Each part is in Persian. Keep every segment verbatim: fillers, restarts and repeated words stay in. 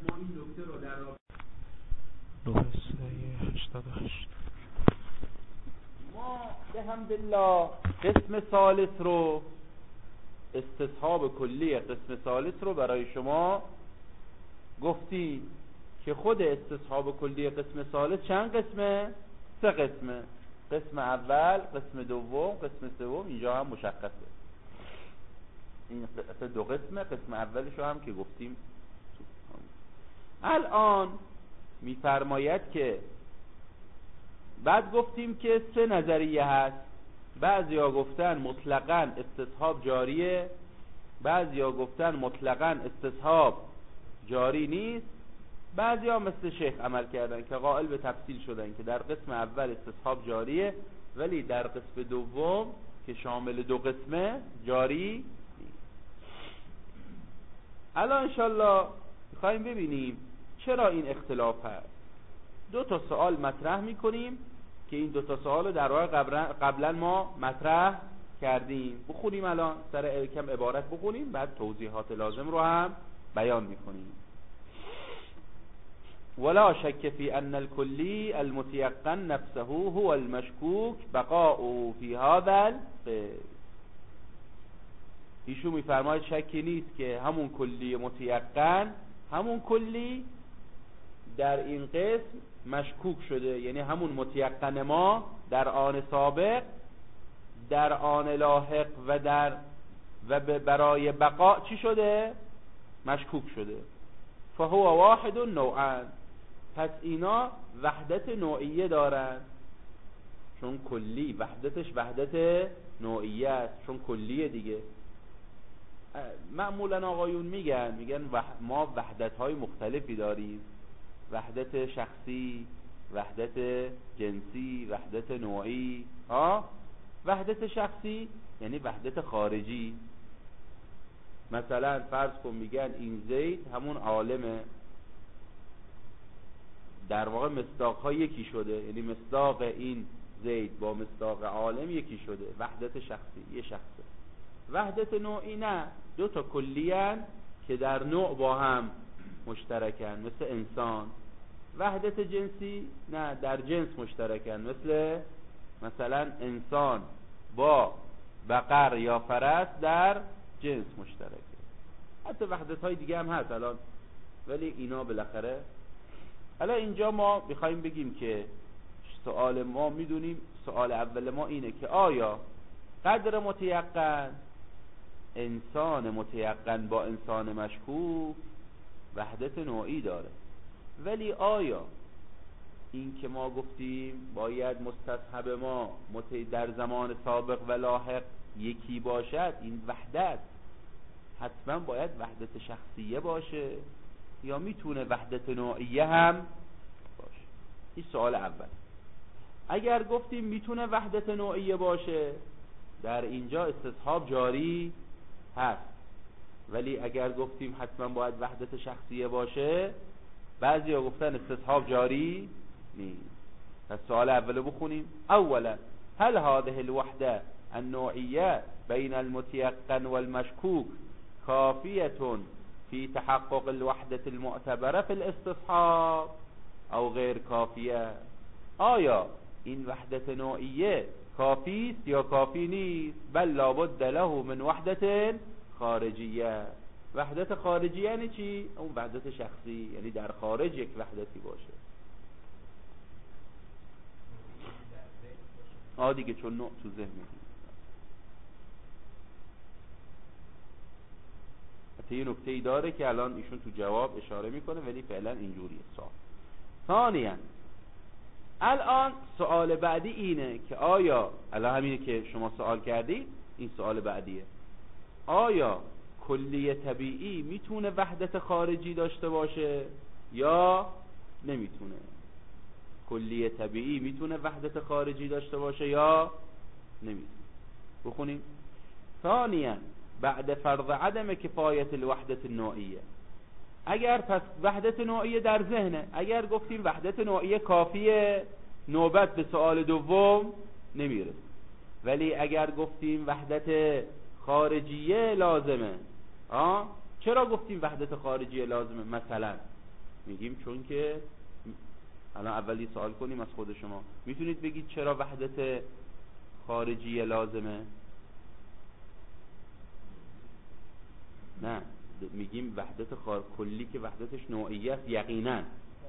ما این نکته رو در ما به حمدالله قسم ثالث رو، استصحاب کلی قسم ثالث رو برای شما گفتی که خود استصحاب کلی قسم ثالث چند قسمه؟ سه قسمه. قسم اول، قسم دوم، قسم سوم. اینجا هم مشخصه این دو قسمه. قسم اولش رو هم که گفتیم. الان میفرماید که بعد گفتیم که سه نظریه هست. بعضیا گفتن مطلقاً استصحاب جاریه، بعضیا گفتن مطلقاً استصحاب جاری نیست، بعضیا مثل شیخ عمل کردن که قائل به تفصیل شدن که در قسم اول استصحاب جاریه ولی در قسم دوم که شامل دو قسمه جاری نیست. الان انشالله میخواییم ببینیم چرا این اختلاف هست. دو تا سوال مطرح میکنیم که این دو تا سوال رو در واقع قبلا ما مطرح کردیم. بخونیم الان سر کم عبارت بخونیم، بعد توضیحات لازم رو هم بیان میکنیم. ولا شک فی ان الكلی المتيقن نفسه هو المشکوک بقاؤه فی هذا القسم. ایشون میفرماید شکی نیست که همون کلی متیقن، همون کلی در این قسم مشکوک شده، یعنی همون متیقن ما در آن سابق، در آن لاحق و در و برای بقا چی شده؟ مشکوک شده. فهو واحد نوعان، پس اینا وحدت نوعیه دارن، چون کلی وحدتش وحدت نوعیه است، چون کلیه دیگه. معمولا آقایون میگن میگن ما وحدت های مختلفی داریم، وحدت شخصی، وحدت جنسی، وحدت نوعی. ها وحدت شخصی یعنی وحدت خارجی. مثلا فرض کن میگن این زید همون عالمه، در واقع مصداق ها یکی شده، یعنی مصداق این زید با مصداق عالم یکی شده. وحدت شخصی یه شخصه. وحدت نوعی نه، دو تا کلیان که در نوع با هم مشترکن مثل انسان. وحدت جنسی نه، در جنس مشترکن مثل مثلا انسان با بقر یا فرس در جنس مشترکه. حتی وحدت های دیگه هم هست الان، ولی اینا بالاخره. حالا اینجا ما میخوایم بگیم که سوال ما میدونیم، سوال اول ما اینه که آیا قدر متیقن، انسان متیقن با انسان مشکوک وحدت نوعی داره، ولی آیا این که ما گفتیم باید مستصحب ما در زمان سابق و لاحق یکی باشد، این وحدت حتما باید وحدت شخصیه باشه یا میتونه وحدت نوعیه هم باشه؟ این سوال اول. اگر گفتیم میتونه وحدت نوعیه باشه، در اینجا استصحاب جاری هست، ولی اگر گفتیم حتما باید وحدت شخصیه باشه، بعضی ها گفتن استصحاب جاری نیست. پس سوال اولو بخونیم. اولا هل هذه الوحده النوعیه بین المتيقن والمشكوك كافیه في تحقق الوحده المعتبره في الاستصحاب او غیر کافیه؟ آیا این وحدت نوعیه کافی است یا کافی نیست؟ بل لابد له من وحدت خارجیه. وحدت خارجیه یعنی چی؟ اون وحدت شخصی، یعنی در خارج یک وحدتی باشه. آه دیگه، چون نوع تو ذهن میگیم. حتی یه نکته ای داره که الان ایشون تو جواب اشاره میکنه، ولی فعلا اینجوریه. سوال ثانیاً، الان سوال بعدی اینه که آیا، الان همینه که شما سوال کردی، این سوال بعدیه، آیا کلی طبیعی میتونه وحدت خارجی داشته باشه یا نمیتونه؟ کلی طبیعی میتونه وحدت خارجی داشته باشه یا نمیتونه؟ بخونیم. ثانیاً بعد فرض عدم کفایت الوحدت النوعیه، اگر پس وحدت نوعیه در ذهنه، اگر گفتیم وحدت نوعیه کافیه، نوبت به سوال دوم نمیره. ولی اگر گفتیم وحدت خارجیه لازمه، آه چرا گفتیم وحدت خارجیه لازمه؟ مثلا میگیم چون که الان اولی سوال کنیم از خود شما، میتونید بگید چرا وحدت خارجی لازمه؟ نه، میگیم وحدت خار... کلی که وحدتش نوعیه است یقینا.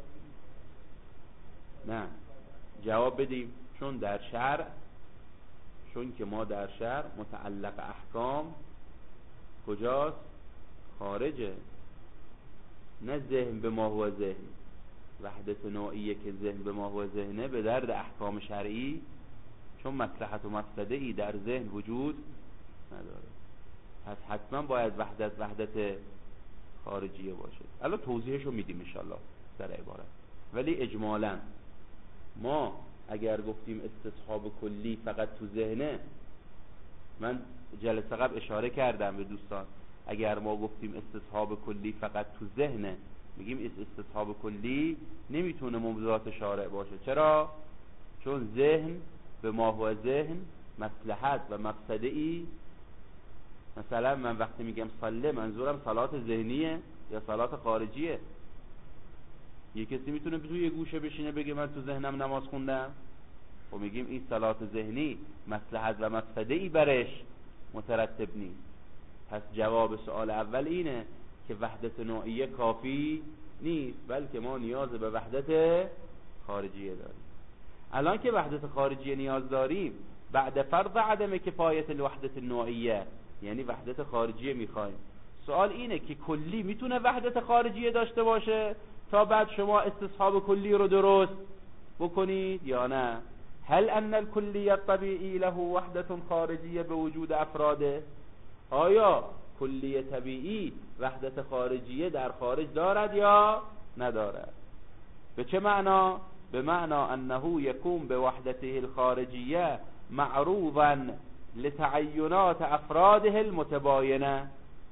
نه، جواب بدیم چون در شرع، چون که ما در شرع متعلق احکام کجاست؟ خارجه، نه ذهن به ما هو ذهن. وحدت نوعیه که ذهن به ما هو ذهنه به درد احکام شرعی، چون مصلحت و مفسده ای در ذهن وجود نداره. پس حتما باید وحدت وحدت خارجیه باشه. الان توضیحشو میدیم انشالله در عبارت. ولی اجمالا ما اگر گفتیم استصحاب کلی فقط تو ذهنه، من جلسه قبل اشاره کردم به دوستان، اگر ما گفتیم استصحاب کلی فقط تو ذهنه، میگیم استصحاب کلی نمیتونه موضوعات شارع باشه. چرا؟ چون ذهن به ما هو ذهن مصلحت و مفسده ای. مثلا من وقتی میگم صله، منظورم صلات ذهنیه یا صلات خارجیه؟ یه کسی میتونه توی یه گوشه بشینه بگه من تو ذهنم نماز خوندم، و میگیم این صلات ذهنی مصلحت و مفسده ای برش مترتب نیست. پس جواب سوال اول اینه که وحدت نوعیه کافی نیست، بلکه ما نیاز به وحدت خارجیه داریم. الان که وحدت خارجیه نیاز داریم، بعد فرض عدم کفایت الوحدت النوعیه، یعنی وحدت خارجیه میخوایم، سوال اینه که کلی میتونه وحدت خارجیه داشته باشه تا بعد شما استصحاب کلی رو درست بکنید یا نه؟ هل ان الکلیه الطبیعی له وحدت خارجیه به وجود افراده؟ آیا کلیه طبیعی وحدت خارجیه در خارج دارد یا ندارد؟ به چه معنا؟ به معنا انه یکون به وحدته الخارجیه معروضا لتعینات افراده المتباینه.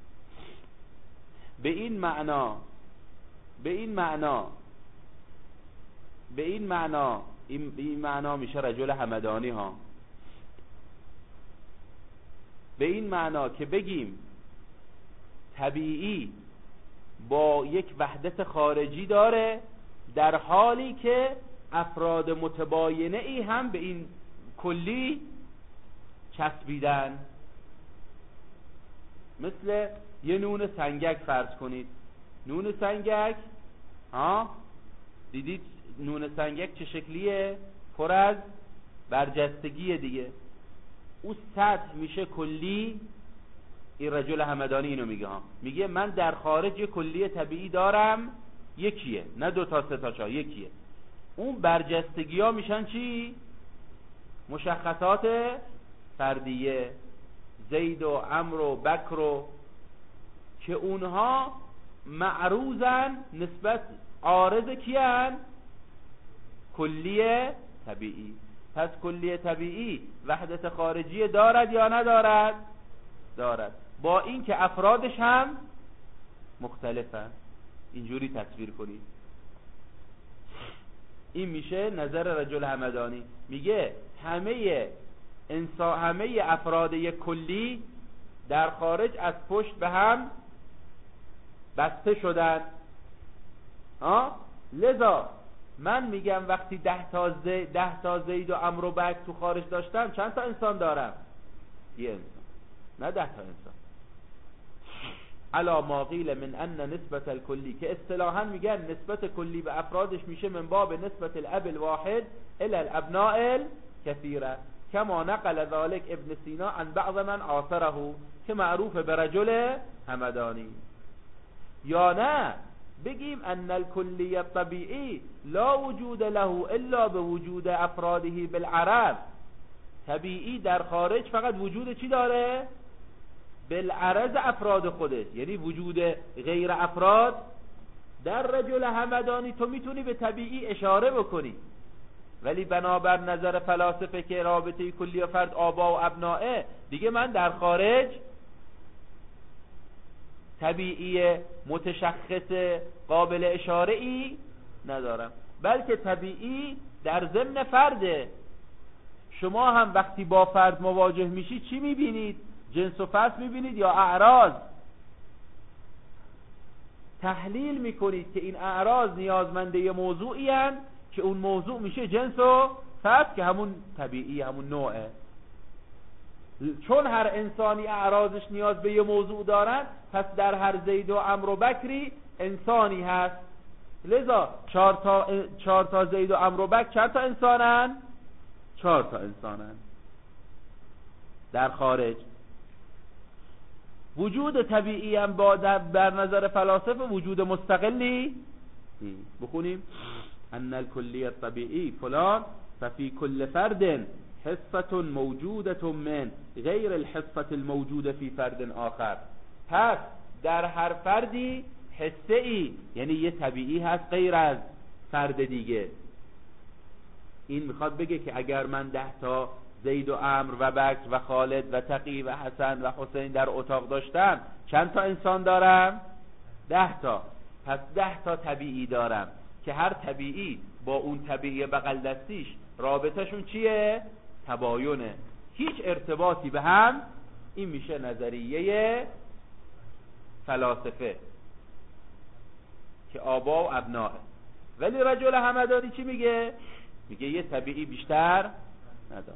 به این معنا به این معنا به این معنا این, به این معنا میشه رجل همدانی ها. به این معنا که بگیم طبیعی با یک وحدت خارجی داره، در حالی که افراد متباینه ای هم به این کلی چسبیدن. مثل یه نون سنگک فرض کنید. نون سنگک ها دیدید نون سنگک چه شکلیه؟ پر از برجستگیه دیگه. اون سطح میشه کلی. این رجل همدانی اینو میگه ها، میگه من در خارج یه کلی طبیعی دارم، یکیه، نه دو تا سه تا چهار، یکیه. اون برجستگی ها میشن چی؟ مشخصات فردیه، زید و عمرو و بکر و، که اونها معروضن نسبت عارض کیان؟ کلیه طبیعی. پس کلیه طبیعی وحدت خارجی دارد یا ندارد؟ دارد، با این که افرادش هم مختلفن. اینجوری تصویر کنید. این میشه نظر رجل همدانی. میگه همه انسان، همه افراد یک کلی در خارج از پشت به هم بسته شدن. ها؟ لذا من میگم وقتی ده تا زید, ده تا زید و عمرو و بکر تو خارج داشتم، چند تا انسان دارم؟ یه انسان، نه ده تا انسان. علا ما قیل من ان نسبت الکلی، که اصطلاحا میگن نسبت کلی به افرادش میشه من باب نسبت الاب الواحد الى الابناء الكثيره، کما نقل ذلك ابن سینا عن بعض من عاصره، که معروف به رجل همدانی. یا نه بگیم ان الکلی الطبیعی لا وجود له الا بوجود افراده بالعرض، طبیعی در خارج فقط وجود چی داره؟ بالعرض افراد خودش، یعنی وجود غیر افراد. در رجل همدانی تو میتونی به طبیعی اشاره بکنی، ولی بنابر نظر فلاسفه که رابطه کلی و فرد آبا و ابنائه، دیگه من در خارج طبیعی متشخص قابل اشاره ای ندارم، بلکه طبیعی در ضمن فرده. شما هم وقتی با فرد مواجه میشی چی میبینید؟ جنس و فصل میبینید یا اعراض؟ تحلیل میکنید که این اعراض نیازمنده موضوعی هستند که اون موضوع میشه جنس و فرد که همون طبیعی همون نوعه. چون هر انسانی اعراضش نیاز به یه موضوع دارن، پس در هر زید و عمرو و بکری انسانی هست. لذا چهار تا چهار تا زید و عمرو و بکر چهار تا انسانن؟ چهار تا انسانن در خارج. وجود طبیعی هم با در نظر فلاسفه وجود مستقلی بخونیم ان الکلی الطبیعی فلان ففی کل فرد حصة موجودة من غیر الحصة الموجودة فی فرد آخر. پس در هر فردی حصه ای، یعنی یه طبیعی هست غیر از فرد دیگه. این میخواد بگه که اگر من ده تا زید و عمرو و بکر و خالد و تقی و حسن و حسین در اتاق داشتم، چند تا انسان دارم؟ ده تا. پس ده تا طبیعی دارم که هر طبیعی با اون طبیعی بغل دستیش رابطهشون چیه؟ تباینه، هیچ ارتباطی به هم. این میشه نظریه فلاسفه که آبا و ابناه. ولی رجل همدانی چی میگه؟ میگه یه طبیعی بیشتر نداره.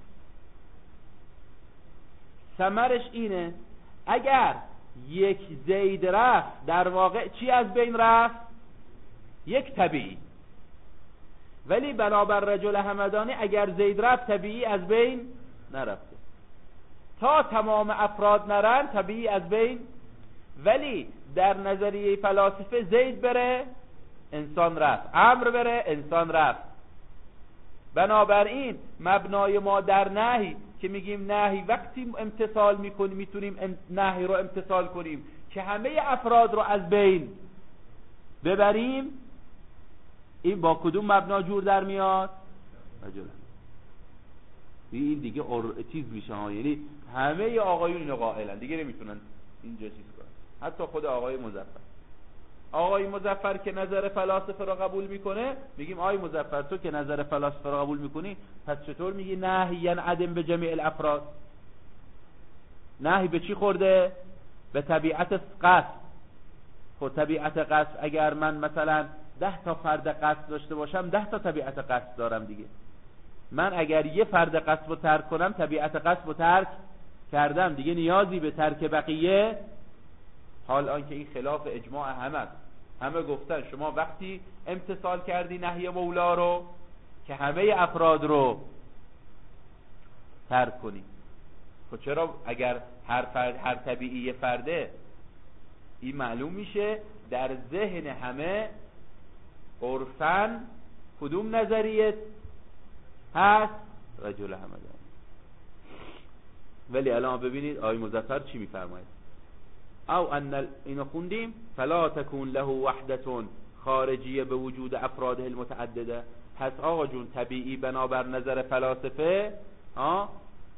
ثمرش اینه اگر یک زید رفت، در واقع چی از بین رفت؟ یک طبیعی. ولی بنابر رجل همدانی اگر زید رفت طبیعی از بین نرفته. تا تمام افراد نرن طبیعی از بین. ولی در نظریه فلاسفه زید بره انسان رفت، عمرو بره انسان رفت. بنابراین مبنای ما در نهی که میگیم نهی وقتی امتثال میکنیم میتونیم نهی رو امتثال کنیم که همه افراد رو از بین ببریم. این با کدوم مبنا جور در میاد؟ رجل. این دیگه چیز میشه ها، یعنی همه آقایون اینو قائلن، دیگه نمیتونن اینجا چیز کنن. حتی خود آقای مظفر آقای مظفر که نظر فلاسفه را قبول میکنه، میگیم آقای مظفر تو که نظر فلاسفه را قبول میکنی، پس چطور میگی نهی عدم به جمیع الافراد؟ نهی به چی خورده؟ به طبیعت قصد. خب طبیعت قصد اگر من مثلا ده تا فرد قصد داشته باشم، ده تا طبیعت قصد دارم دیگه. من اگر یه فرد قصد رو ترک کنم، طبیعت قصد رو ترک کردم دیگه، نیازی به ترک بقیه. حال آنکه این خلاف اجماع همه است. همه گفتن شما وقتی امتثال کردی نهی مولا رو که همه افراد رو ترک کنی. خب چرا اگر هر فرد هر طبیعی فرده، این معلوم میشه در ذهن همه عرفاً کدوم نظریه هست؟ رجل همدان. ولی الان ببینید آقای مظفر چی میفرماید. او ان اینو خوندیم فلا تکون له وحدة خارجیه به وجود افراده المتعدده. پس آقا جون طبیعی بنابر نظر فلاسفه ها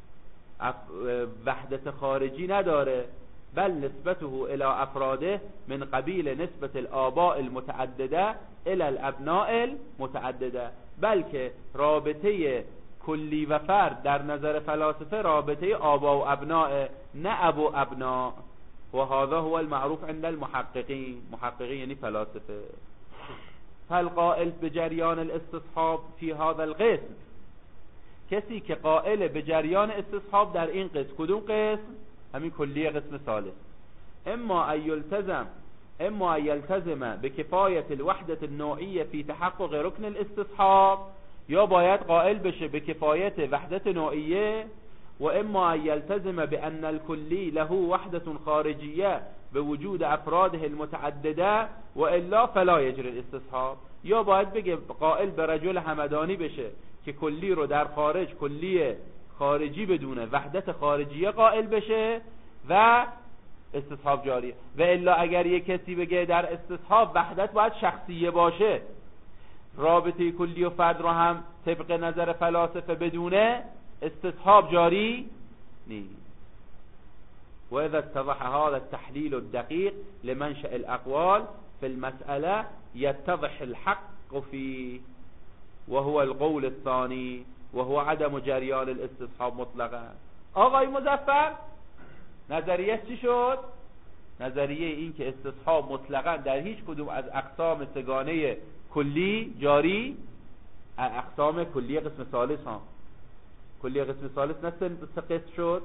وحدت خارجی نداره، بل نسبته الى افراده من قبیل نسبت الآباء المتعدده الى الابناء المتعدده. بلکه رابطه کلی و فرد در نظر فلاسفه رابطه آبا و ابناء، نه ابو ابناء. و هذا هو المعروف عند المحققین. محققین یعنی فلاسفه. فالقائل بجریان الاستصحاب فی هذا القسم، کسی که قائل به جریان استصحاب در این قسم، کدوم قسم؟ همین کلیه قسم ثالث. اما ان یلتزم اما ان یلتزم بکفایت الوحدة النوعیه فی تحقق رکن الاستصحاب، یا باید قائل بشه به کفایت وحدت نوعیه. و اما ان یلتزم بان الکلی له وحدة خارجیه به وجود افراده المتعدده و الا فلا یجری الاستصحاب، یا باید بگه قائل به رجل همدانی بشه که کلی رو در خارج کلی خارجی بدونه وحدت خارجیه قائل بشه و استصحاب جاریه. و الا اگر یک کسی بگه در استصحاب وحدت باید شخصیه باشه، رابطه کلی و فرد رو هم طبق نظر فلاسفه بدونه، استصحاب جاری نیست. و اذا اتضح هذا التحلیل الدقیق لمنشأ الاقوال في المسألة يتضح الحق فيه وهو القول الثاني وهو عدم جریان الاستصحاب مطلقا. آقای مظفر نظریه چی شد؟ نظریه این که استصحاب مطلقاً در هیچ کدوم از اقسام سگانه کلی جاری، اقسام کلی قسم ثالث ها، کلی قسم ثالث نه سه قسم شد.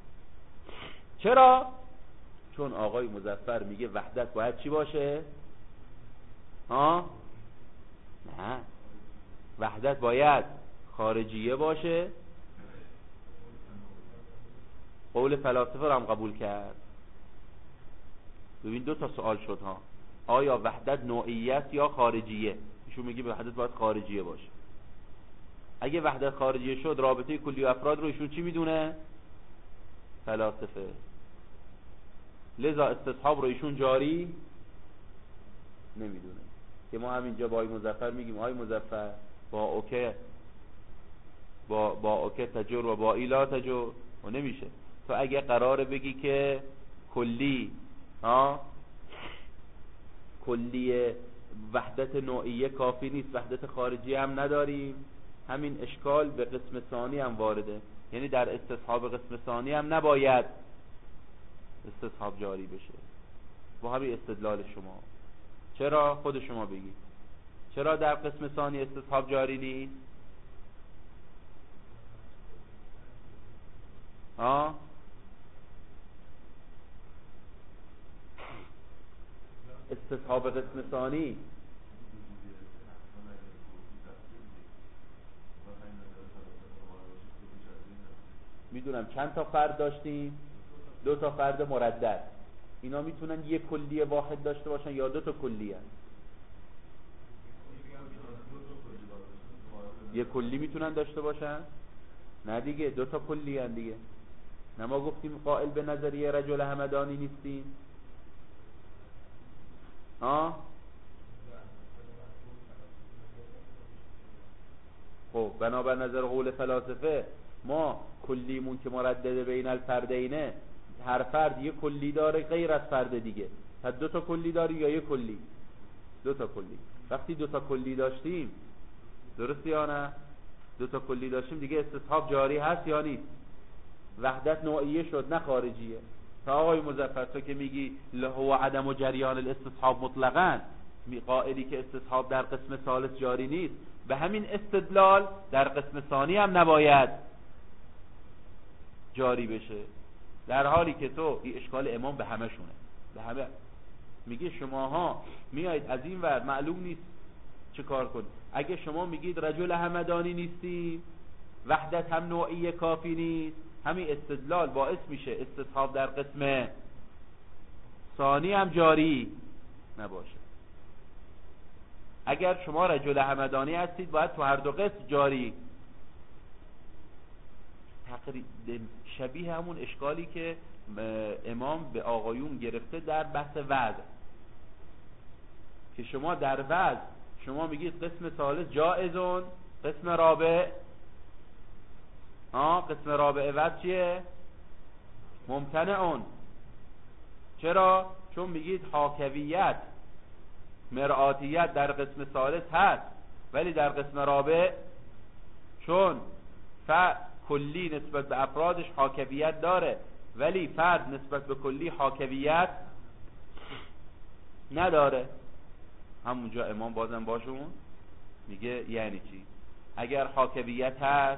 چرا؟ چون آقای مظفر میگه وحدت باید چی باشه؟ ها؟ نه، وحدت باید خارجیه باشه. قول فلاسفه رو هم قبول کرد. ببین دو تا سوال شد ها، آیا وحدت نوعیت یا خارجیه؟ ایشون میگه وحدت باید خارجیه باشه. اگه وحدت خارجیه شد رابطه کلی و افراد رو ایشون چی میدونه؟ فلاسفه. لذا استصحاب رو ایشون جاری نمیدونه. که ما همینجا با آقای مظفر میگیم آقای مظفر با اوکه با با اوکه تجر و با ایلا تجر و نمیشه. تو اگه قراره بگی که کلی ها کلی وحدت نوعیه کافی نیست، وحدت خارجی هم نداریم، همین اشکال به قسم ثانی هم وارده. یعنی در استصحاب قسم ثانی هم نباید استصحاب جاری بشه. با همین استدلال شما چرا؟ خود شما بگید چرا در قسم ثانی استصحاب جاری نیست؟ ها؟ استصحاب قسم ثانی میدونم چند تا فرد داشتیم؟ دو تا فرد مردد. اینا میتونن یک کلیه واحد داشته باشن یا دو تا کلیه؟ یک کلی میتونن داشته باشن؟ نه دیگه، دو تا کلیه دیگه. نه ما گفتیم قائل به نظریه رجل همدانی نیستیم؟ ها؟ خب بنابر نظر قول فلاسفه ما کلیمون که مردد بین الفردینه، هر فرد یک کلی داره غیر از فرد دیگه. پس دو تا کلی داری یا یک کلی؟ دو تا کلی. وقتی دو تا کلی داشتیم، درست یا نه؟ دو تا کلی داشتیم دیگه استصحاب جاری هست یا نیست؟ وحدت نوعیه شد نه خارجیه. تا آقای مظفر تو که میگی هو عدم و جریان الاستصحاب مطلقاً، می قائلی که استصحاب در قسم ثالث جاری نیست، به همین استدلال در قسم ثانی هم نباید جاری بشه. در حالی که تو این اشکال امام به همه شونه، به همه میگه شماها میایید از این ور معلوم نیست چه کار کنید. اگه شما میگید رجل همدانی نیستی، وحدت هم نوعی کافی نیست، همین استدلال باعث میشه استصحاب در قسم ثانی هم جاری نباشه. اگر شما رجل همدانی هستید باید تو هر دو قسم جاری. تقریبا شبیه همون اشکالی که امام به آقایون گرفته در بحث وضع، که شما در وضع شما میگید قسم ثالث جائزون، قسم رابع ها قسم رابع وضع چیه؟ ممتنعون. چرا؟ چون میگید حاکویت مرآتیت در قسم ثالث هست، ولی در قسم رابع چون ف کلی نسبت به افرادش حاکویت داره، ولی فرد نسبت به کلی حاکویت نداره. همونجا امام بازم باشون میگه یعنی چی؟ اگر حاکویت هست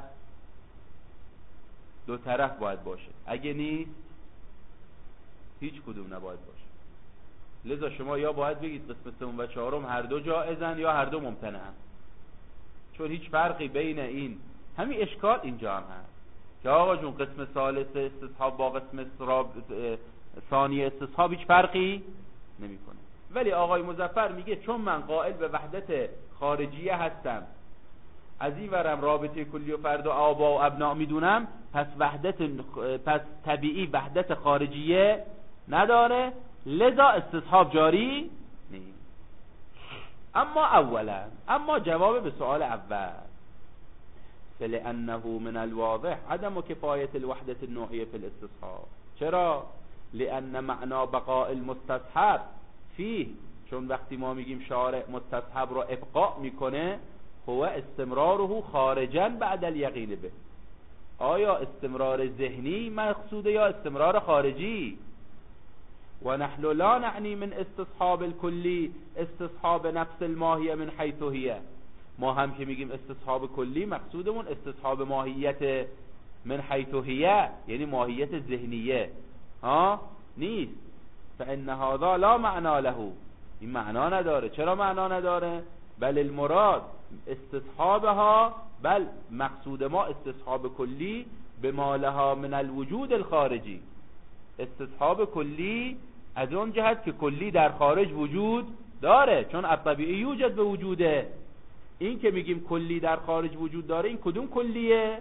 دو طرف باید باشه، اگه نیست هیچ کدوم نباید باشه. لذا شما یا باید بگید قسم سوم و چهارم هر دو جائزن یا هر دو ممتنعن، چون هیچ فرقی بین این همین اشکال اینجا هم هست که آقا جون قسم ثالث استصحاب با قسم ثانی استصحاب هیچ فرقی نمیکنه. ولی آقای مظفر میگه چون من قائل به وحدت خارجیه هستم، از این ورم رابطه کلی و فرد و آبا و ابناء میدونم، پس وحدت پس طبیعی وحدت خارجیه نداره، لذا استصحاب جاری نیست. اما اولا اما جواب به سوال اول، فلأنه من الواضح عدم کفایت الوحدة النوعية في الاستصحاب. چرا؟ لأن معنا بقاء المستصحب فيه، چون وقتی ما میگیم شارع مستصحب رو ابقاء میکنه، هو استمراره خارجا بعد الیقین به. آیا استمرار ذهنی مقصوده یا استمرار خارجی؟ و نحن لا نعنی من استصحاب الکلی استصحاب نفس الماهیه من حیث هیه. ما هم که میگیم استصحاب کلی مقصودمون استصحاب ماهیت من حیث هیه، یعنی ماهیت ذهنیه ها نیست. فان هذا لا معنا له، این معنا نداره. چرا معنا نداره؟ بل المراد استصحابها، بل مقصود ما استصحاب کلی به ما لها من الوجود الخارجی، استصحاب کلی از اون جهت که کلی در خارج وجود داره، چون الطبیعی یوجد به وجوده. این که میگیم کلی در خارج وجود داره، این کدوم کلیه؟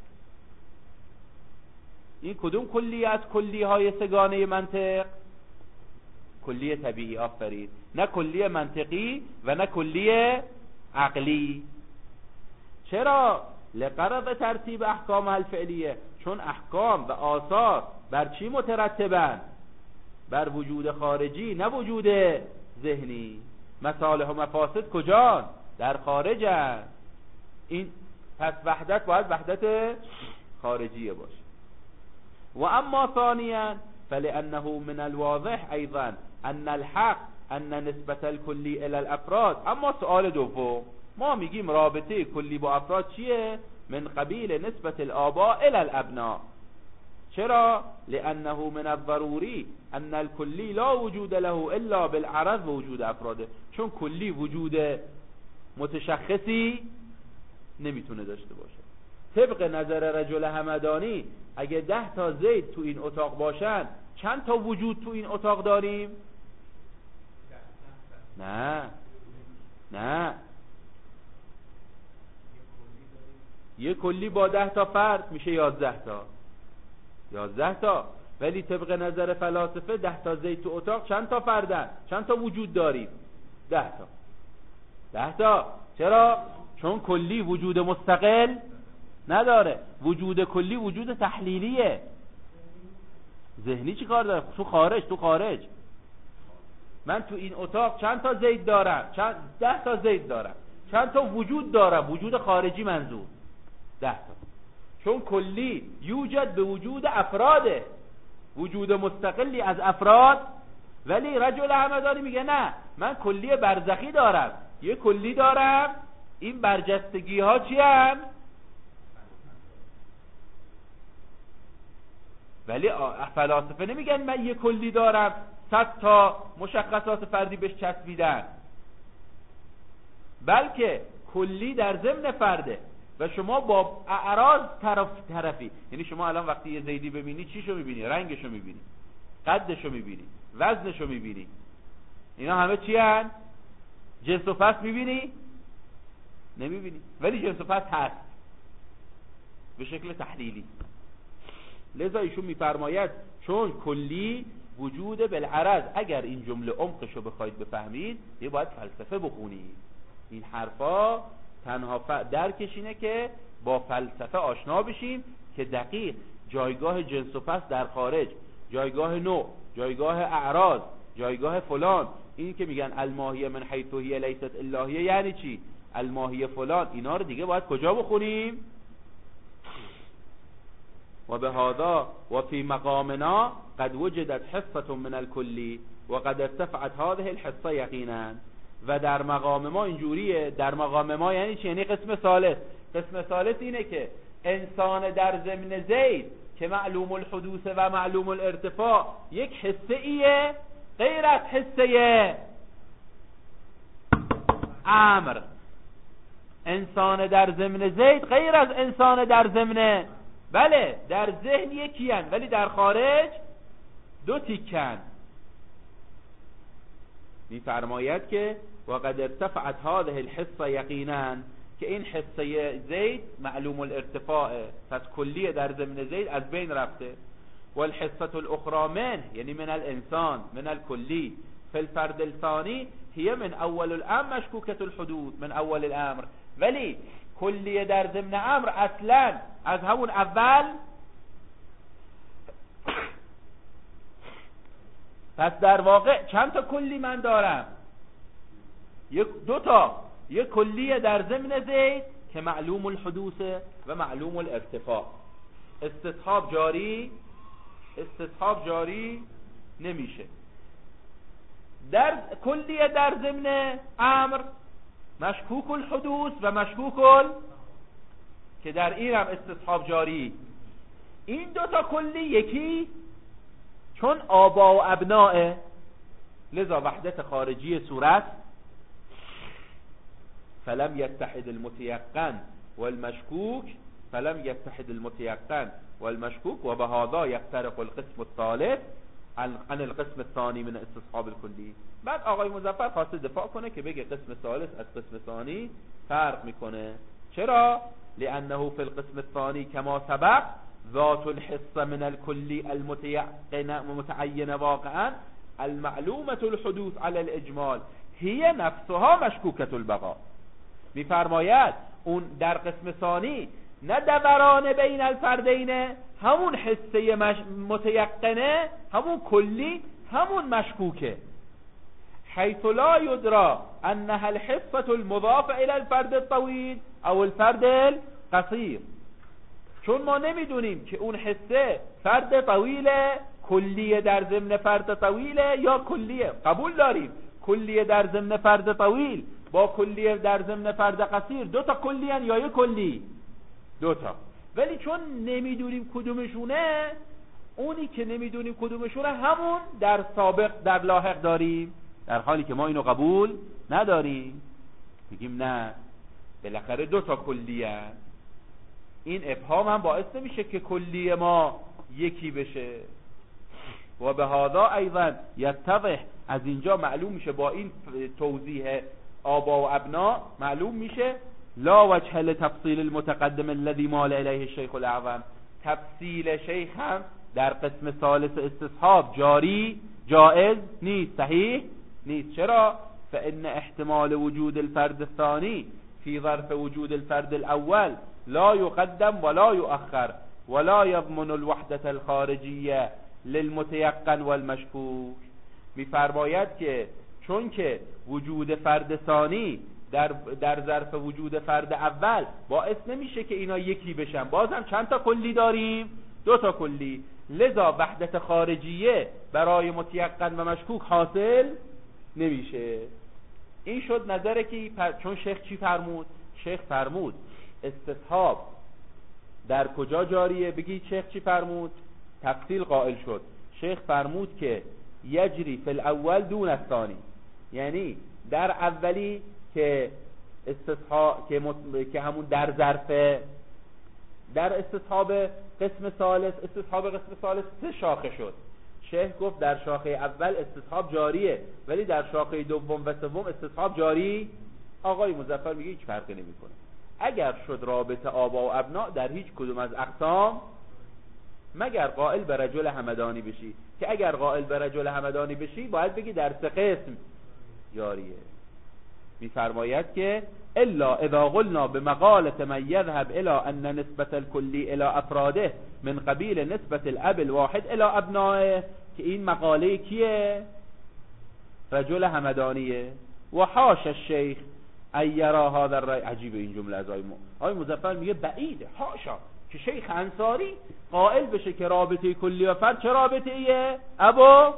این کدوم کلی از کلی های سگانه منطق؟ کلی طبیعی. آفرین. نه کلی منطقی و نه کلی عقلی. چرا؟ لقرض ترتیب احکام الفعلیه، چون احکام و آثار بر چی مترتبن؟ بر وجود خارجی نه وجود ذهنی. مصالح و مفاسد کجان؟ در خارجن. این پس وحدت باید وحدت خارجیه باشه. و اما ثانیا فلانه من الواضح ایضا ان الحق ان نسبت الکلی الى الافراد. اما سؤال دوم، ما میگیم رابطه کلی با افراد چیه؟ من قبیل نسبت الآباء الى الابناء. چرا؟ لانه من الضروری ان الکلی لا وجود له الا بالعرض وجود افراده، چون کلی وجود متشخصی نمیتونه داشته باشه. طبق نظر رجل همدانی اگه ده تا زید تو این اتاق باشن چند تا وجود تو این اتاق داریم؟ نه نه یه کلی با ده تا فرد میشه یازده تا یازده تا. ولی طبق نظر فلاسفه ده تا زید تو اتاق چند تا فردن؟ چند تا وجود داریم؟ ده تا ده تا. چرا؟ چون کلی وجود مستقل نداره. وجود کلی وجود تحلیلیه. ذهنی چی کار داره؟ تو خارج تو خارج من تو این اتاق چند تا زید دارم؟ چند ده تا زید دارم. چند تا وجود دارم؟ وجود خارجی منظور ده تا. چون کلی یوجد به وجود افراده، وجود مستقلی از افراد. ولی رجل همدانی میگه نه، من کلی برزخی دارم، یه کلی دارم، این برجستگی ها چی هم؟ ولی فلاسفه نمیگن من یه کلی دارم صد تا مشخصات فردی بهش چسبیدن، بلکه کلی در ضمن فرده و شما با اعراض طرف طرفی. یعنی شما الان وقتی یه زیدی ببینی چیشو میبینی؟ رنگشو میبینی، قدشو میبینی، وزنشو میبینی. اینا همه چی هن؟ جنس و فصل میبینی؟ نمیبینی، ولی جنس و فصل هست به شکل تحلیلی. لذا ایشون میفرماید چون کلی وجود بالعرض. اگر این جمله عمقشو بخواید بفهمید یه باید فلسفه بخونید. این حرفا تنها درکش اینه که با فلسفه آشنا بشیم که دقیق جایگاه جنس و فصل در خارج، جایگاه نوع، جایگاه اعراض، جایگاه فلان. این که میگن الماهیه من حیث هی لیست الهیه یعنی چی؟ الماهیه فلان. اینا رو دیگه باید کجا بخونیم؟ و به هذا و فی مقامنا قد وجدت حصة من الکلی و قد ارتفعت هذه الحصه یقینا. و در مقام ما اینجوریه. در مقام ما یعنی چی؟ یعنی قسم ثالث. قسم ثالث اینه که انسان در ضمن زید که معلوم الحدوث و معلوم الارتفاع یک حصه ایه غیر از حصه امر. انسان در ضمن زید غیر از انسان در ضمن، بله در ذهن یکیان ولی در خارج دو تیکن. میفرماید که وقد ارتفعت هذه الحصه یقینا، که این حصه زید معلوم الارتفاع، پس کلیه در ضمن زید از بین رفته. والحصه الاخرى من یعنی من الانسان من الکلی فی الفرد الثانی هي من اول الامر مشکوکه الحدود من اول الامر. ولی کلیه در ضمن امر اصلا از همون اول. پس در واقع چند تا کلی من دارم؟ یک دو تا. یک کلیه در ضمن زید که معلوم الحدوث و معلوم الارتفاع. استصحاب جاری استصحاب جاری نمیشه. در کلیه در ضمن امر مشکوک الحدوث و مشکوک ال که در این هم استصحاب جاری. این دو تا کلی یکی چون آبا و ابناء، لذا وحدت خارجی صورت فلم يتحد المتيقن والمشكوك فلم يتحد المتيقن والمشكوك وبهذا يخترق القسم الثالث عن القسم الثاني من استصحاب الكلي. بعد آقای مظفر خواسته دفاع کنه که بگه قسم ثالث از قسم ثانی فرق میکنه. چرا؟ لأنه في القسم الثاني كما سبق ذات الحصة من الكلي المتيقن متعين واقعا المعلومة الحدوث على الإجمال هي نفسها مشكوكة البقاء. میفرماید اون در قسم ثانی نه دوران بین الفردین، همون حصه مش... متیقنه، همون کلی، همون مشکوکه. حيث لا يدرى انها الحصة المضافة الى الفرد الطويل او الفرد القصير، چون ما نمیدونیم که اون حصه فرد طویله، کلیه در ضمن فرد طویله یا کلیه. قبول داریم کلیه در ضمن فرد طویل با کلیه در ضمن فرد قصیر دو تا کلیان یا یک کلی؟ دو تا. ولی چون نمیدونیم کدومشونه، اونی که نمیدونیم کدومشونه همون در سابق در لاحق داریم، در حالی که ما اینو قبول نداریم. میگیم نه، بالاخره دو تا کلیه. این ابهام هم باعث نمیشه که کلی ما یکی بشه. و به هذا ایضا یتضح، از اینجا معلوم میشه با این توضیح آبا و ابنا معلوم میشه لا وجه لتفصیل المتقدم الذي مال الیه الشیخ الاعظم، تفصیل شیخ هم در قسم ثالث استصحاب جاری جائز نیست، صحیح نیست. چرا؟ فإن احتمال وجود الفرد الثاني في ظرف وجود الفرد الأول لا يقدم ولا يؤخر ولا يضمن الوحدة الخارجية للمتيقن والمشكوك. میفرماید که چون که وجود فرد ثانی در در ظرف وجود فرد اول باعث نمیشه که اینا یکی بشن، بازم چند تا کلی داریم؟ دو تا کلی. لذا وحدت خارجیه برای متیقن و مشکوک حاصل نمیشه. این شد نظره که چون شیخ چی فرمود؟ شیخ فرمود استصحاب در کجا جاریه؟ بگید شیخ چی فرمود؟ تفصیل قائل شد. شیخ فرمود که یجری فی الاول دون الثانی، یعنی در اولی که استصحاب که, مت... که همون در ظرف در استصحاب قسم ثالث، استصحاب قسم ثالث سه شاخه شد. شیخ گفت در شاخه اول استصحاب جاریه، ولی در شاخه دوم و سوم استصحاب جاری. آقای مظفر میگه هیچ فرقی نمیکنه. اگر شد رابطه آبا و ابنا در هیچ کدوم از اقسام، مگر قائل به رجل همدانی بشی، که اگر قائل به رجل همدانی بشی باید بگی در سه قسم جاریه. میفرماید که الا اذا قلنا بمقالة من يذهب الى ان نسبة الكلي الى افراده من قبیل نسبة الاب الواحد الى ابنائه، که این مقاله کیه؟ رجل همدانیه. و حاش الشیخ ان یرا هذا الرأی. عجیب این جمله از آقای مظفر، میگه بعیده، حاشا که شیخ انصاری قائل بشه که رابطه کلی و فرد چه رابطه ایه؟ ابو.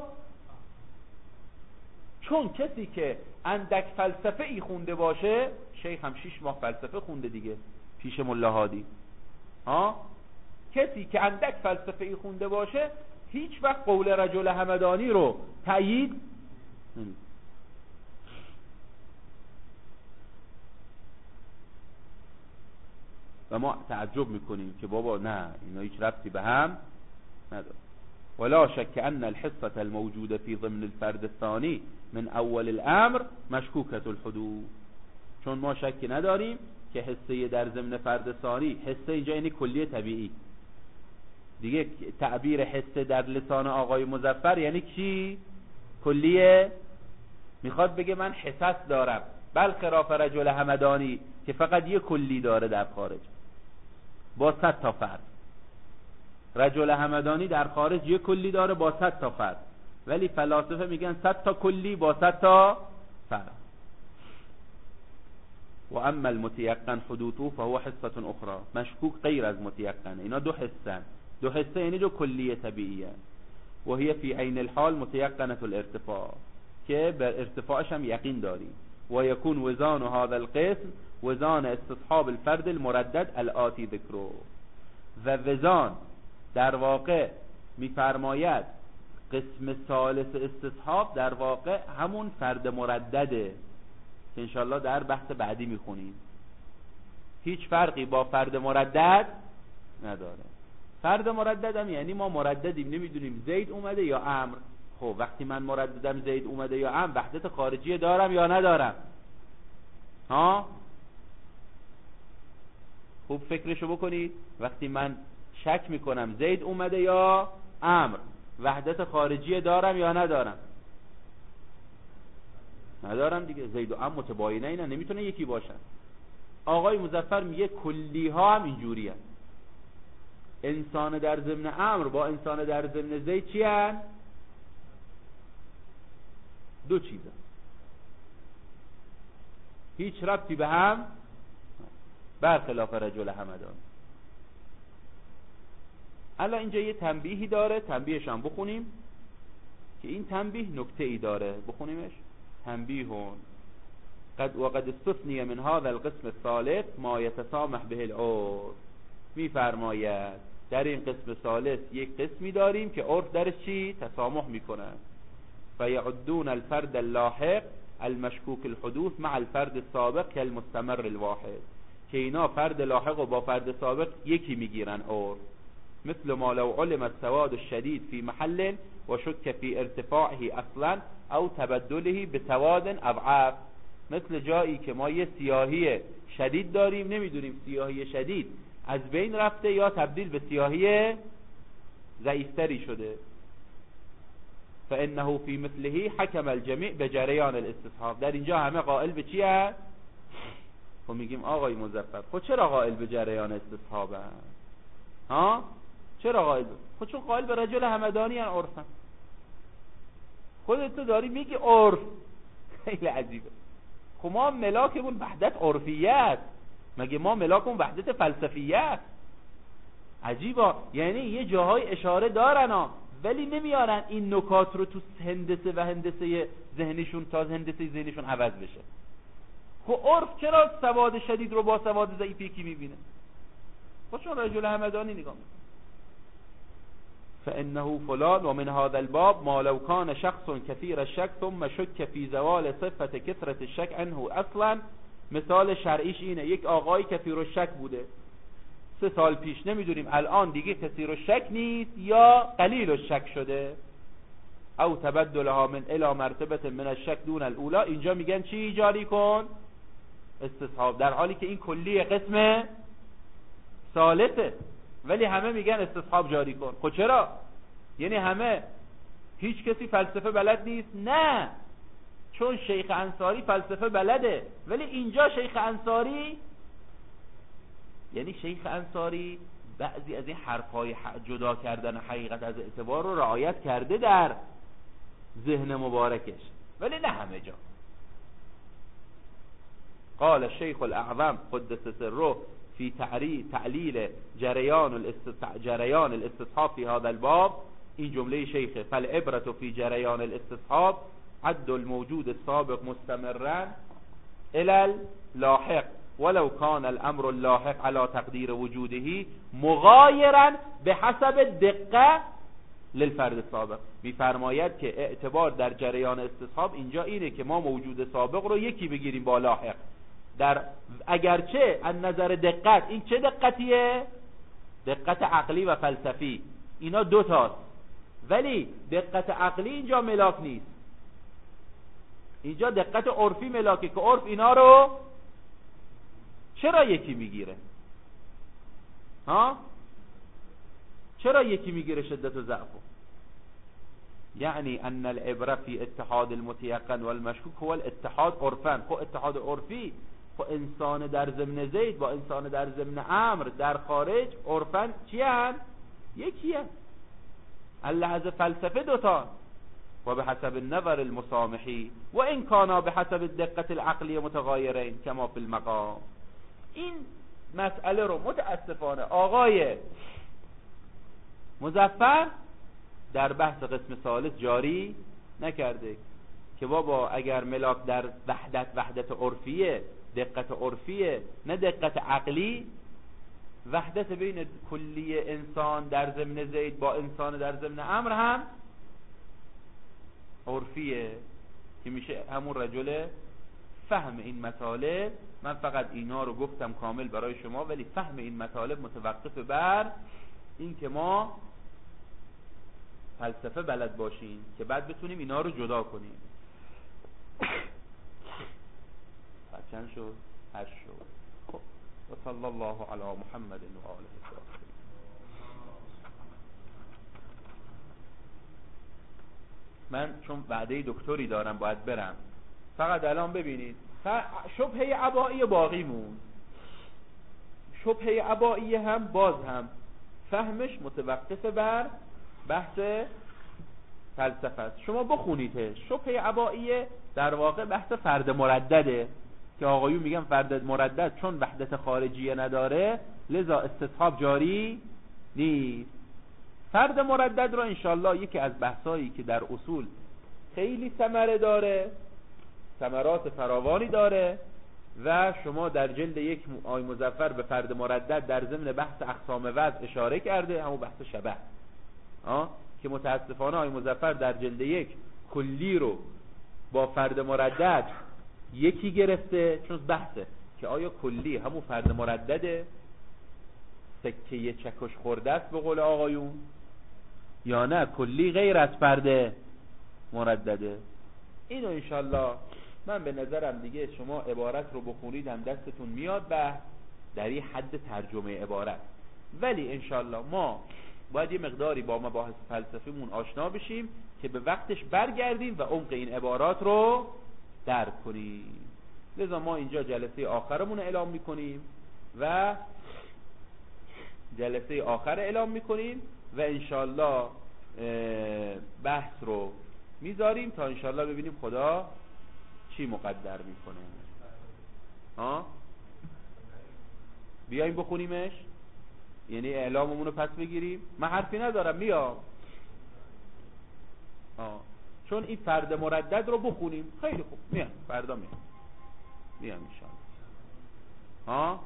چون کسی که اندک فلسفه ای خونده باشه، شیخ هم شیش ماه فلسفه خونده دیگه پیش ملا هادی ها، کسی که اندک فلسفه ای خونده باشه هیچ وقت قول رجل همدانی رو تایید نمی. و ما تعجب میکنیم که بابا نه، اینا هیچ ربطی به هم نداره. ولا شك ان الحصة الموجودة في ضمن الفرد الثاني من اول الامر مشکوکة الحدوث، چون ما شکی نداریم که حصه در ضمن فرد ثانی، حصه اینجا یعنی کلیه طبیعی دیگه، تعبیر حصه در لسان آقای مظفر یعنی چی؟ کلیه. میخواد بگه من حصص دارم، بل خلاف رجل همدانی که فقط یه کلی داره در خارج با صد تا فرد. رجل همدانی در خارج یه کلی داره با صد تا فرد، ولی فلاسفه میگن صد تا کلی با صد تا فرد. و اما المتيقن حدوثه فهو حصة اخرى. مشکوک غیر از متيقن، اینا دو حصه، دو حصه یعنی دو کلیه طبیعیه. و هي في عین الحال متيقنة الارتفاع، که بر ارتفاعش هم یقین داریم. و یکون وزان هذا القسم وزان استصحاب الفرد المردد الآتی ذکره. و وزان در واقع میفرماید قسم ثالث استصحاب در واقع همون فرد مردده که انشالله در بحث بعدی میخونیم. هیچ فرقی با فرد مردد نداره. فرد مردد هم یعنی ما مرددیم، نمیدونیم زید اومده یا عمرو. خب وقتی من مرددم زید اومده یا عمرو، وحدت خارجی دارم یا ندارم؟ ها خوب فکرشو بکنید. وقتی من شک میکنم زید اومده یا عمرو، وحدت خارجی دارم یا ندارم؟ ندارم دیگه. زید و عمرو متباینه اینا، نمیتونه یکی باشن. آقای مظفر میگه کلی ها هم اینجوری هست. انسان در ضمن عمرو با انسان در ضمن زید چی هست؟ دو چیزه، هیچ ربطی به هم، برخلاف رجل همدانی. الان اینجا یه تنبیهی داره، تنبیهش هم بخونیم که این تنبیه نکته ای داره. بخونیمش. تنبیهون قد وقد استثنی من هذا القسم الثالث ما يتسامح به العرف. میفرماید در این قسم ثالث یک قسمی داریم که عرف درش چی؟ تسامح میکنه. فیعدون الفرد اللاحق المشکوک الحدوث مع الفرد السابق كالمستمر الواحد. که اینا فرد لاحق و با فرد سابق یکی میگیرن عرف. مثل ما لو علم السواد الشديد في محل وشك في ارتفاعه اصلا او تبدله بسواد اضعاف. مثل جایی که ما یه سیاهی شدید داریم، نمیدونیم سیاهی شدید از بین رفته یا تبدیل به سیاهی ضعیفتری شده. فانه في مثله حكم الجميع بجریان الاستصحاب. در اینجا همه قائل به چی هست؟ خب میگیم آقای مظفر خب چرا قائل به جریان استصحاب هست؟ ها چرا قائل؟ خب چون قائل به رجل همدانی ان عرفن. خودت تو داری میگی عرف. خیلی عجیبه. خب ما ملاکمون وحدت عرفیت، مگه ما ملاکمون وحدت فلسفیت؟ عجیبه. یعنی یه جاهای اشاره دارن ها، ولی نمیارن این نکات رو تو هندسه و هندسه ذهنشون تا هندسه ذهنشون عوض بشه. خب عرف چرا سواد شدید رو با سواد ضعیف یکی میبینه؟ خب چون رجل همدانی نگاه میکنه. فانه فلان ومن هذا الباب ما لو كان شخص كثير الشك ثم شك في زوال صفة كثرة الشك عنه اصلا. مثال شرعیش اینه، یک آقای کثیر الشک بوده سه سال پیش، نمیدونیم الان دیگه کثیر الشک نیست یا قلیل الشک شده. او تبدلها من الى مرتبه من الشک دون الاولى. اینجا میگن چی جاری کن؟ استصحاب. در حالی که این کلی قسم ثالثه، ولی همه میگن استصحاب جاری کن. خب چرا؟ یعنی همه هیچ کسی فلسفه بلد نیست؟ نه، چون شیخ انصاری فلسفه بلده، ولی اینجا شیخ انصاری یعنی شیخ انصاری بعضی از این حرفای جدا کردن حقیقت از اعتبار رو رعایت کرده در ذهن مبارکش، ولی نه همه جا. قال الشيخ الاعظم قدس سره في تعلیل جریان جریان الاستصحاب في هذا الباب. این جمله شیخه: فالعبرة في جریان الاستصحاب عد الموجود السابق مستمرا الى اللاحق ولو كان الامر اللاحق على تقدير وجوده مغايرا بحسب الدقه للفرد السابق. میفرماید که اعتبار در جریان استصحاب اینجا اینه که ما موجود سابق رو یکی بگیریم با لاحق، در اگرچه از نظر دقت این چه دقتیه؟ دقت عقلی و فلسفی، اینا دو تاست، ولی دقت عقلی اینجا ملاک نیست، اینجا دقت عرفی ملاکه که عرف اینا رو چرا یکی میگیره؟ ها؟ چرا یکی میگیره شدت و ضعفو؟ یعنی ان العبره فی اتحاد المتيقن والمشکوک هو الاتحاد عرفا. خب اتحاد عرفی، خب انسان در ضمن زید با انسان در ضمن عمرو در خارج عرفا چی هن؟ یکی هن. اللحظ فلسفه دوتا و به حسب النظر المسامحی و این کانا به حسب الدقت العقلی متغایرین کما فی المقام. این مسئله رو متاسفانه آقای مظفر در بحث قسم ثالث جاری نکرده. که بابا اگر ملاک در وحدت وحدت عرفیه، دقت عرفیه نه دقت عقلی، وحدت بین کلی انسان در ضمن زید با انسان در ضمن امر هم عرفیه که میشه همون رجل. فهم این مطالب، من فقط اینا رو گفتم کامل برای شما، ولی فهم این مطالب متوقف بر این که ما فلسفه بلد باشیم که بعد بتونیم اینا رو جدا کنیم. چند شد؟ هشت شد. خب و صلی الله علی محمد و آله الطاهرین. من چون وعده دکتری دارم باید برم، فقط الان ببینید شبهه عبایی باقی موند. شبهه عبایی هم باز هم فهمش متوقف بر بحث فلسفه است. شما بخونیدش. شبهه عبایی در واقع بحث فرد مردده که آقایون میگن فرد مردد چون وحدت خارجیه نداره لذا استصحاب جاری نیست. فرد مردد رو انشالله یکی از بحثایی که در اصول خیلی ثمره داره، ثمرات فراوانی داره و شما در جلد یک آی مظفر به فرد مردد در ضمن بحث اقسام وضع اشاره کرده، همون بحث شبه آه؟ که متاسفانه آی مظفر در جلد یک کلی رو با فرد مردد یکی گرفته، چون بحثه که آیا کلی همون فرد مردده سکه چکش خورده است به قول آقایون یا نه کلی غیر از فرد مردده. اینو انشالله من به نظرم دیگه شما عبارت رو بخونید هم دستتون میاد و در این حد ترجمه عبارت، ولی انشالله ما باید یه مقداری با مباحث فلسفیمون آشنا بشیم که به وقتش برگردیم و عمق این عبارات رو درک کنیم. لذا ما اینجا جلسه آخرمون اعلام میکنیم و جلسه آخر اعلام میکنیم و انشالله بحث رو میذاریم تا انشالله ببینیم خدا چی مقدر میکنه. ها بیایم بخونیمش، یعنی اعلاممون رو پس بگیریم. من حرفی ندارم میام، آه. چون این فرد مردد رو بخونیم. خیلی خوب میام، فردا میام میام انشالله. ها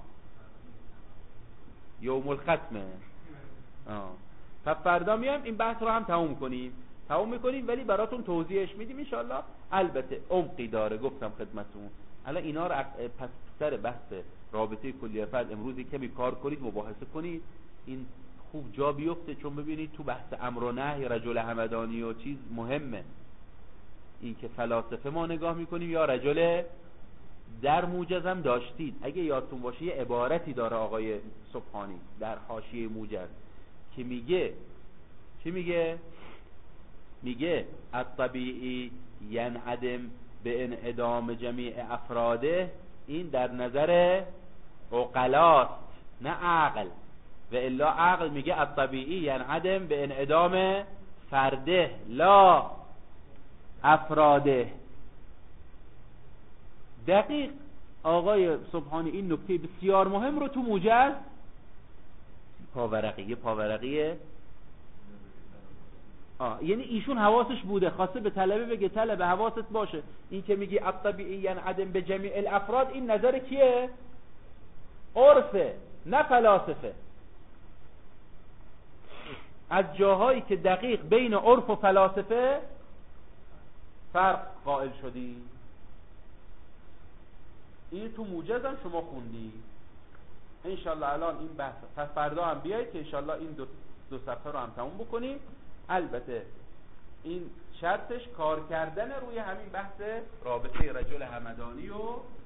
یوم الختمه، آه. پس فردا میام این بحث رو هم تموم کنیم تموم میکنیم ولی براتون توضیحش میدیم انشالله. البته عمقی داره گفتم خدمتتون. الان اینا رو پس سر بحث رابطه کلیه فرد امروزی کمی کار کنید، مباحثه کنید، این خوب جا بیفته، چون ببینید تو بحث امر و نهی رجل همدانی و چیز مهمه. این که فلاسفه ما نگاه میکنیم یا رجل در موجزم داشتید. اگه یادتون باشه یه عبارتی داره آقای سبحانی در حاشیه موجز که میگه چی میگه؟ میگه الطبیعی ینعدم به انعدام جمیع افراده. این در نظر عقلاست نه عقل، و الا عقل میگه الطبیعی ینعدم به انعدام فرده لا افراده. دقیق آقای سبحانی این نکته بسیار مهم رو تو موجز پاورقیه پاورقیه آه. یعنی ایشون حواسش بوده، خواسته به طلبه بگه طلبه حواست باشه این که میگی الطبیعی ینعدم به جمیع الافراد، این نظر کیه؟ عرفه نه فلاسفه. از جاهایی که دقیق بین عرف و فلاسفه فرق قائل شدی. این تو موجزم شما خوندی انشالله. الان این بحث پس فردا هم بیایید که انشالله این دو, دو صفحه رو هم تموم بکنیم. البته این شرطش کار کردن روی همین بحث رابطه رجل همدانی و